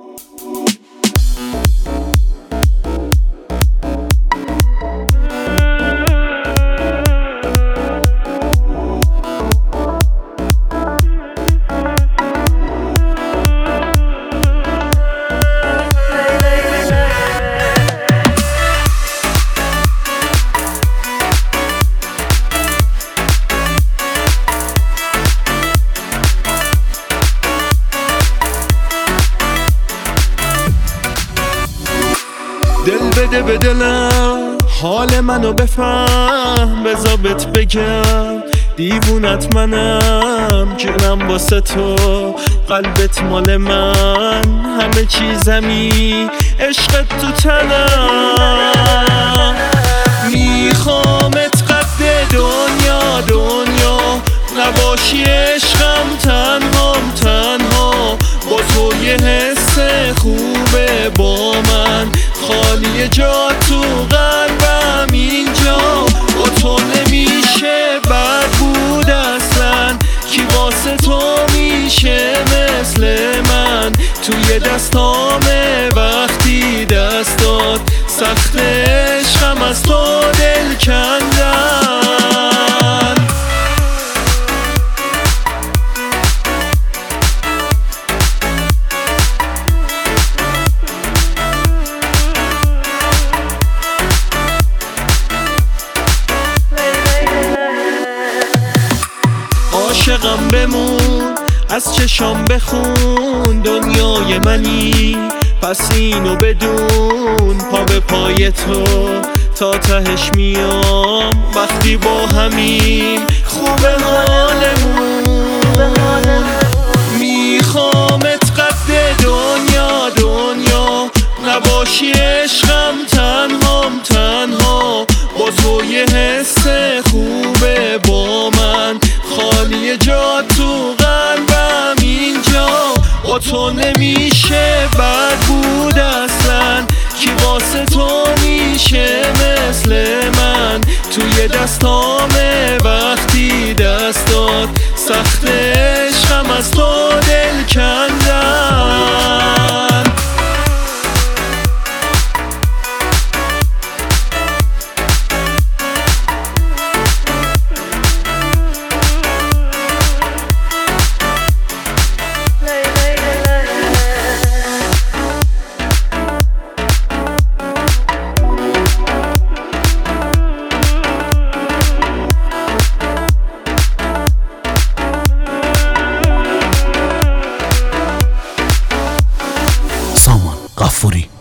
دل بده به دلم، حال منو بفهم، بذار بهت بگم دیوونت منم، جونم واسه تو، قلبت مال من، همه چیزمی، عشقت تو تنم. میخوامت قد دنیا دنیا، نباشی عشقم تنهام تنها، با تو یه حس خوبه با من، خالی جا تو قلبم اینجا، با تو نمیشه بد بود اصلا، کی واسه تو میشه مثل من، توی دستامه وقتی دستات سخت، عشقم از تو دل کندن. عاشقم بمون، از چشام بخون، دنیای منی پس اینو بدون، پا به پای تو تا تهش میام، وقتی با همیم خوبه حالمون. میخوامت قد دنیا دنیا، نباشی عشقم تنهام تنها، با تو یه حس خوبه با من، خالی جا تو قلبم اینجا، با تو نمیشه بد بود اصلا، کی واسه تو میشه مثل من، توی دستامه وقتی دستات سخت، عشقم از تو دل کندن. غفوری